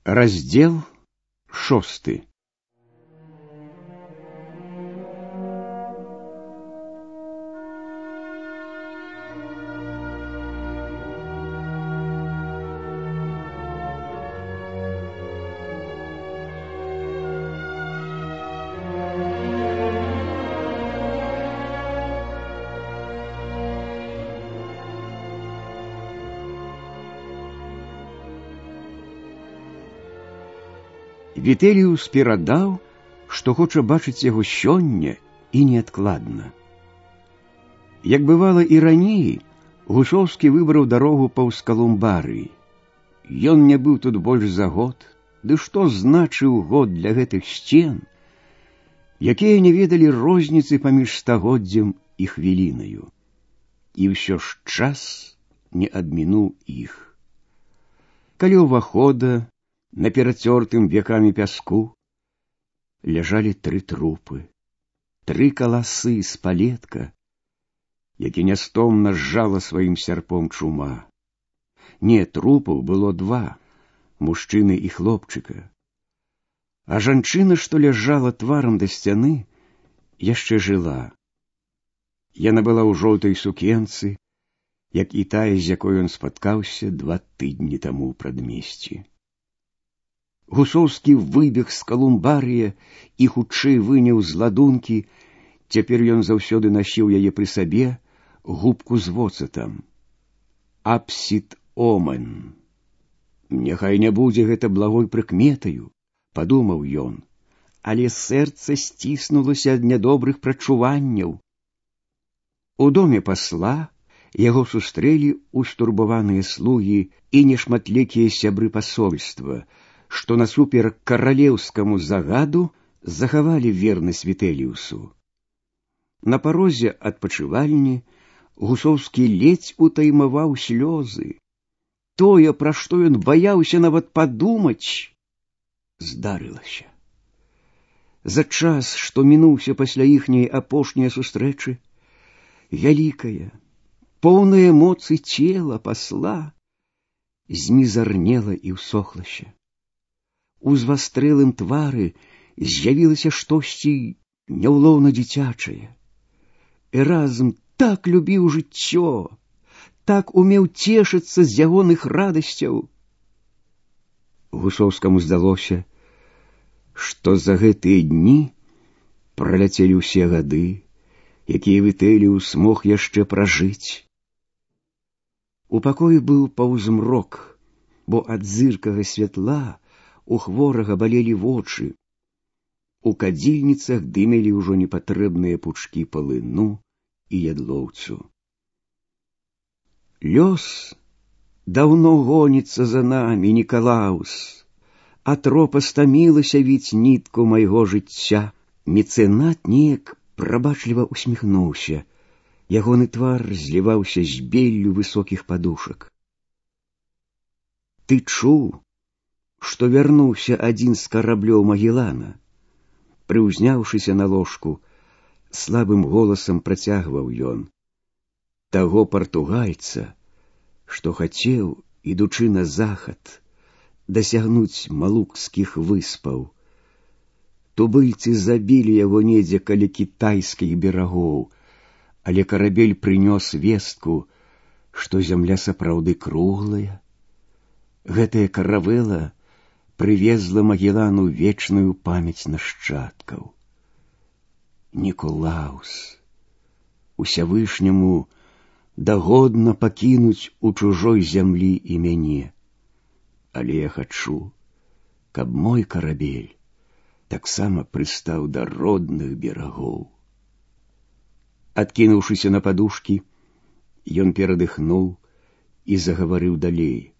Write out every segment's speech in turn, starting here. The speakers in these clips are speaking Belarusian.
Раздел 6. Вітэліус перадаў, што хоча бачыць яго сёння і неадкладна. Як бывала і раней, Гусоўскі выбраў дарогу паўз Калумбарыі. Ён не быў тут больш за год, ды што значыў год для гэтых сцен, якія не ведалі розніцы паміж стагоддзем і хвілінаю. І ўсё ж час не абмінуў іх. Каля ўвахода, на перацёртым векамі пяску, ляжалі 3 трупы, 3 каласы з палетка, які нястомна зжала сваім сярпом чума. Не, трупаў было 2, мужчыны і хлопчыка. А жанчына, што ляжала тварам да сцяны, яшчэ жыла. Яна была ў жоўтай сукенцы, як і тая, з якой ён спаткаўся 2 тыдні таму ў прадмесці. Гусоўскі выбег з Калумбарыя і хутчэй выняў з ладункі, цяпер ён заўсёды насіў яе пры сабе, губку з воцатам. Апсід омен. Няхай не будзе гэта благой прыкметаю, падумаў ён, але сэрца сціснулася ад нядобрых прачуванняў. У доме пасла яго сустрэлі устурбаваныя слугі і нешматлікія сябры пасольства, што насуперак каралеўскаму загаду захавалі вернасць Вітэліусу. На парозе адпачывальні Гусоўскі ледзь утаймаваў слёзы. Тое, пра што ён баяўся нават падумаць, здарылася. За час, што мінуўся пасля іхняй апошняй сустрэчы, вялікая, поўная эмоцый цела пасла змізарнела і ўсохлася. У звастрэлым твары з'явілася штосьці няўлоўна дзіцячае. Эразм так любіў жыццё, так умеў цешыцца з ягоных радасцяў. Гусоўскаму здалося, што за гэтыя дні праляцелі ўсе гады, якія Вітэліус мог яшчэ пражыць. У пакоі быў паўзмрок, бо ад зыркага святла у хворага балелі вочы. У кадзільніцах дымелі ўжо непатрэбныя пучкі палыну і ядлоўцу. Лёс даўно гоніцца за намі, Нікалаўс, а тропа стамілася віць нітку майго жыцця. Мецэнат неяк прабачліва усміхнуўся. Ягоны твар зліваўся з беллю высокіх падушак. Ты чуў, што вярнуўся адзін з караблёў Магеллана? Прыўзняўшыся на ложку, слабым голасам працягваў ён. Таго партугальца, што хацеў, ідучы на захад, дасягнуць Малукскіх выспаў. Тубыльцы забілі яго недзе каля кітайскіх берагоў, але карабель прынёс вестку, што зямля сапраўды круглая. Гэтая каравэла прывезла Магеллану вечную памяць нашчадкаў. Ніколаўс, Усявышняму дагодна пакінуць у чужой зямлі і мяне. Але я хачу, каб мой карабель таксама прыстаў да родных берагоў. Адкінуўшыся на падушкі, ён перадыхнуў і загаварыў далей.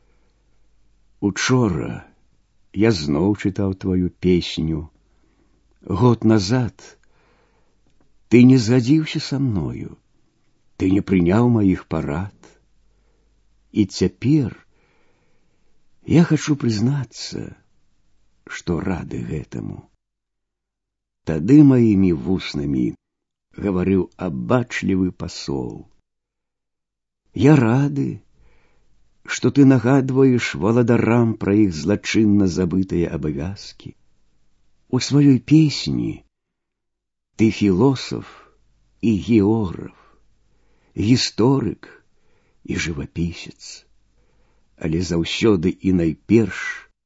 Учора я зноў чытаў тваю песню. Год назад ты не згадзіўся са мною, ты не прыняў маіх парад. І цяпер я хачу прызнацца, што рады гэтаму. Тады маімі вуснамі гаварыў абачлівы пасол. Я рады, што ты нагадваеш валадарам пра іх злачынна забытыя абавязкі. У сваёй песні ты філосаф і географ, гісторык і жывапісец, але заўсёды і найперш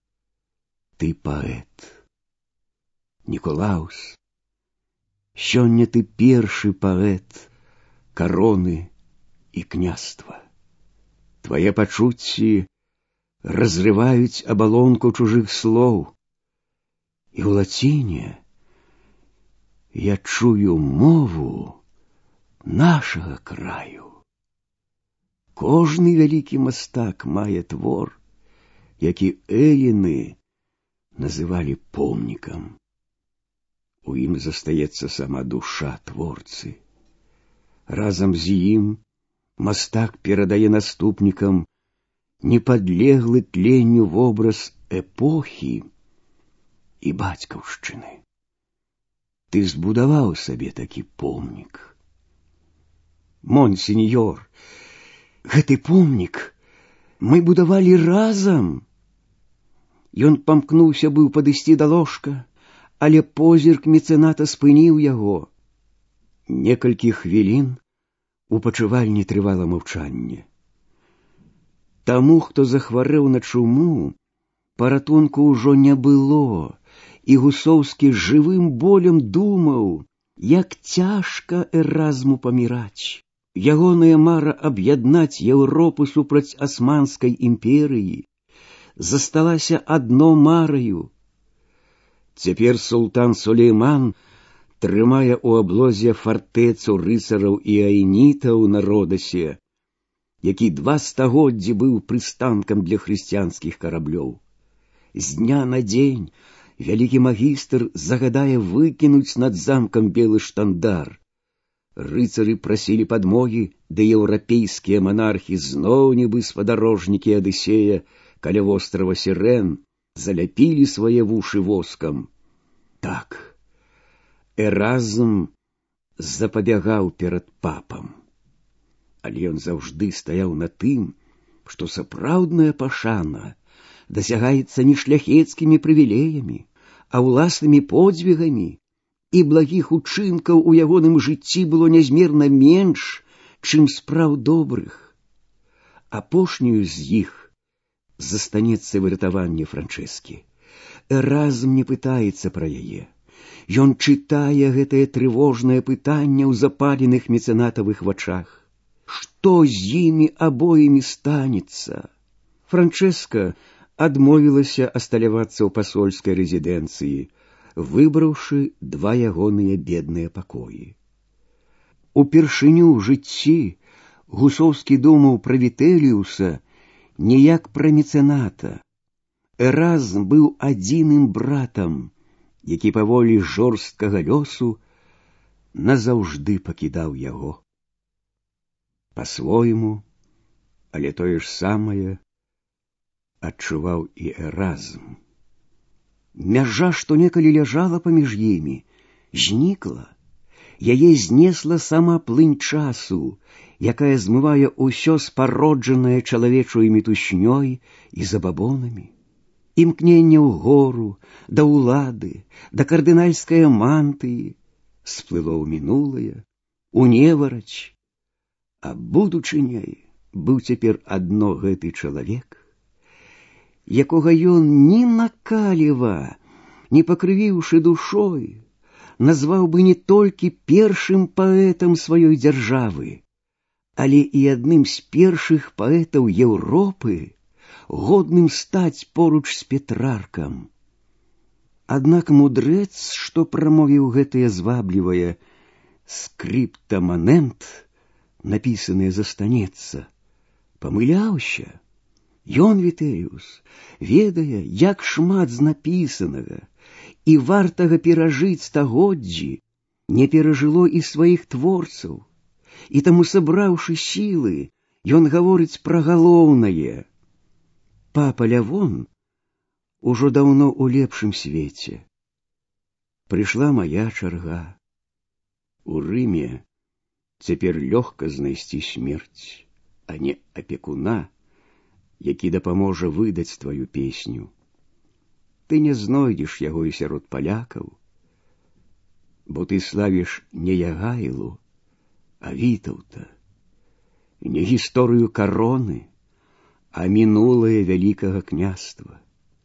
ты паэт. Ніколаус, сёння ты першы паэт кароны і княства. Твае пачуцці разрываюць абалонку чужых слоў, і ў лаціне я чую мову нашага краю. Кожны вялікі мастак мае твор, які элліны называлі помнікам. У ім застаецца сама душа творцы. Разам з ім мастак перадае наступнікам непадлеглы тленню вобраз эпохі і бацькаўшчыны. Ты збудаваў сабе такі помнік. Монсеньор, гэты помнік мы будавалі разам. Ён памкнуўся быў падысці да ложка, але позірк мецэната спыніў яго. Некалькі хвілін у пачывальні трывала маўчанне. Таму, хто захварэў на чуму, паратунку ўжо не было, і Гусоўскі жывым болем думаў, як цяжка Эразму паміраць. Ягоная мара аб'яднаць Еўропу супраць Асманскай імперыі засталася адно мараю. Цяпер султан Сулейман трымае ў аблозе фартэцу рыцараў і аінітаў на Родасе, які 2 стагоддзі быў прыстанкам для хрысціянскіх караблёў. З дня на дзень вялікі магістр загадае выкінуць над замкам белы штандар. Рыцары прасілі падмогі, ды еўрапейскія манархі зноў нібы спадарожнікі Адысея каля вострава Сірэн заляпілі свае вушы воскам. Так, Эразм запабягаў перад папам. Але ён заўжды стаяў на тым, што сапраўдная пашана дасягаецца не шляхецкімі прывілеямі, а ўласнымі подзвігамі, і благіх учынкаў у ягоным жыцці было нязмерна менш, чым спраў добрых. Апошнюю з іх застанецца выратаванне Франчэскі. Эразм не пытаецца пра яе. Ён чытае гэтае трывожнае пытанне ў запаленых мецэнатавых вачах. Што з імі абоімі станецца? Франчэска адмовілася асталявацца ў пасольскай рэзідэнцыі, выбраўшы 2 ягоныя бедныя пакоі. Упершыню ў жыцці Гусоўскі думаў пра Вітэліуса не як пра мецэната. Эразм быў адзіным братам, які паволі жорсткага лёсу назаўжды пакідаў яго. Па-свойму, але тое ж самае адчуваў і Эразм. Мяжа, што некалі ляжала паміж імі, знікла. Яе знесла сама плынь часу, якая змывае ўсё спароджанае чалавечою мітушнёй і забабонамі. Імкненне ў гору, да ўлады, да кардынальскае мантыі сплыло ў мінулае, у неварач, а будучыняй быў цяпер адно гэты чалавек, якога ён ні накаліва, не пакрывіўшы душой, назваў бы не толькі першым паэтам сваёй дзяржавы, але і адным з першых паэтаў Еўропы, годным стаць поруч з Петраркам. Аднак мудрэц, што прамовіў гэтае зваблівае скрыптаманент, напісанае застанецца, памыляўся. Ён, Вітэліус, ведае, як шмат з напісанага і вартага перажыць стагоддзі не перажыло і сваіх творцаў, і таму, сабраўшы сілы, ён гаворыць пра галоўнае. Папа Лявон ужо даўно ў лепшым свеце. Прыйшла мая чарга. У Рыме цяпер лёгка знайсці смерць, а не апекуна, які дапаможа выдаць тваю песню. Ты не знойдзеш яго і сярод палякаў, бо ты славіш не Ягайлу, а Вітаўта, не гісторыю кароны, а мінулае вялікага княства.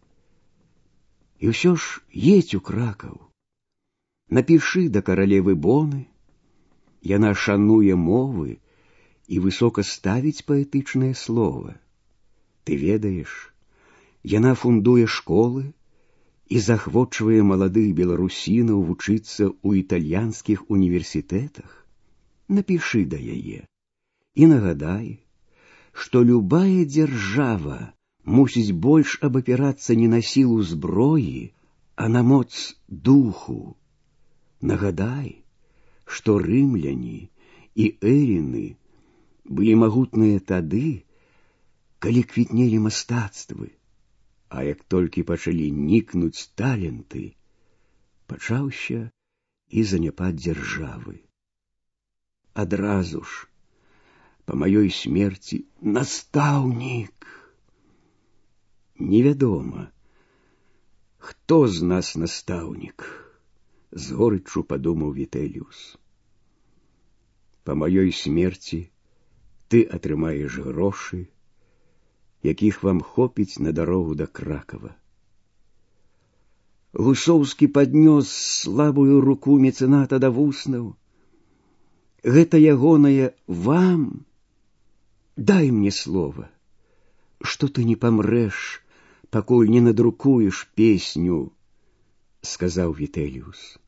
І ўсё ж едзь у Кракаў, напішы да каралевы Боны, яна шануе мовы і высока ставіць паэтычнае слова. Ты ведаеш, яна фундуе школы і захвочвае маладых беларусінаў вучыцца ў італьянскіх універсітэтах. Напішы да яе і нагадай, што любая дзяржава мусіць больш абапірацца не на сілу зброі, а на моц духу. Нагадай, што рымляне і элліны былі магутныя тады, калі квітнелі мастацтвы, а як толькі пачалі нікнуць таленты, пачаўся і заняпад дзяржавы. Адразу ж, па маёй смерці, настаўнік! Невядома, хто з нас настаўнік, з горыччу падумаў Вітэліус. Па маёй смерці ты атрымаеш грошы, якіх вам хопіць на дарогу да Кракава. Гусоўскі паднёс слабую руку мецэната да вуснаў. Гэта ягонае вам? Дай мне слова, што ты не памрэш, пакуль не надрукуеш песню, сказаў Вітэліус.